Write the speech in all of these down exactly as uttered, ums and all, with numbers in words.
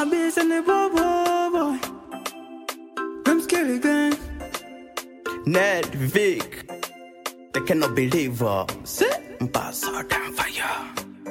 I'm busy in the boy, boy. I'm scared again. Ned, Vic, they cannot believe her. Sit, pass her down fire.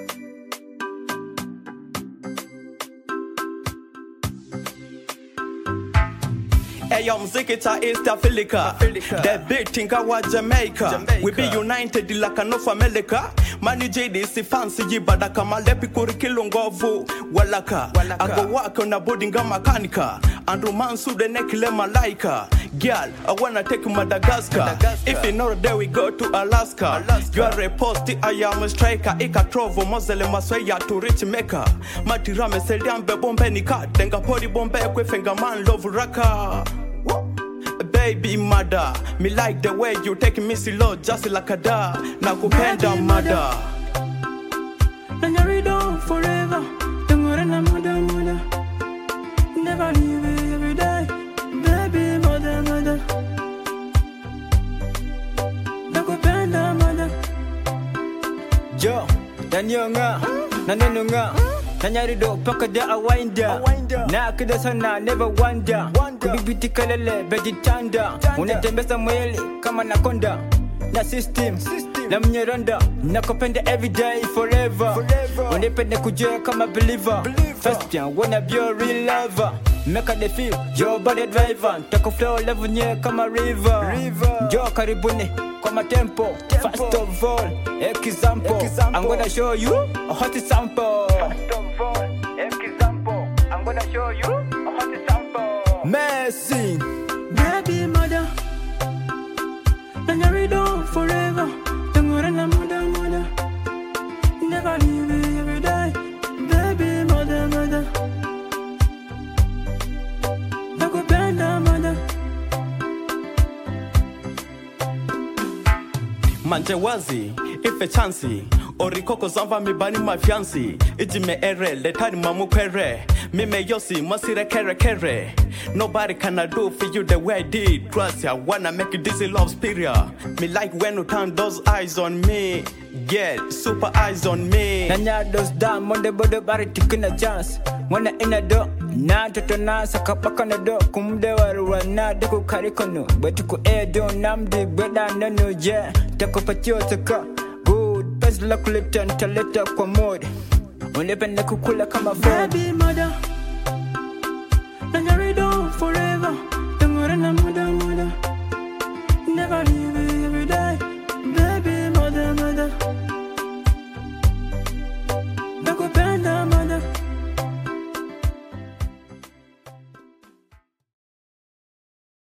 Hey, yo, mzikita East Africa. The big thing I was Jamaica. Jamaica. We be united like a North America. Mani J D si fancy jibada kama lepi kurikilo ngovu walaka. I go work on a boarding makanika. And romance to the neck le malaika. Girl, I wanna take Madagascar. Madagascar. If you know there we go to Alaska. Alaska. You are a post, I am a striker. Ika trovo mozele maswaya to rich maker. Matirame seliambe bombe nika. Tenga podi bombe kwe fenga man love raka. Baby mother, me like the way you take me slow, just like a da. Nakupenda mother. Nanyari down forever. Don't worry, na mother, mother. Never leave me every day. Baby mother, mother. Nakupenda mother. Yo, Danyonga, Nanonga. Nanyari do paka da a winder. Na akida sana never wonder. Kubibiti kalele beji tanda. Unatembeza mwele kama nakonda. Na system, na mnyeranda. Nakupenda every day forever. Unipende kujua kama believer. First time wanna be a real lover. Make a feel your body driver. Take a flow level nye kama river. Yo karibuni kama tempo. First of all, example. I'm gonna show you a hot sample. I'm gonna show you a hot sample. Messi, baby mother. Nanyari down forever. Don't worry, na mother, mother. Never leave me every day. Baby mother, mother. Nakupenda mother. Manje wazi, ife chansi. Orikoko zamba mi bani mafiansi. Iji me ere, letani mamu kwere. Mi me yosi, masire kere kere. Nobody can do for you the way I did. Trust ya, wanna make it dizzy love spirit. Me like when you turn those eyes on me. Get super eyes on me. Nanya those down, monde bode bari tikina chance. Wanna in a do, na toto na sakapaka na do. Kumde waruwa na deku karikono. Betuku e do namdi beda nano je. Tako patio taka. Good, best luck lipton taleta kwa mode. Unepende kukula kama food. Baby mother. Nanyari do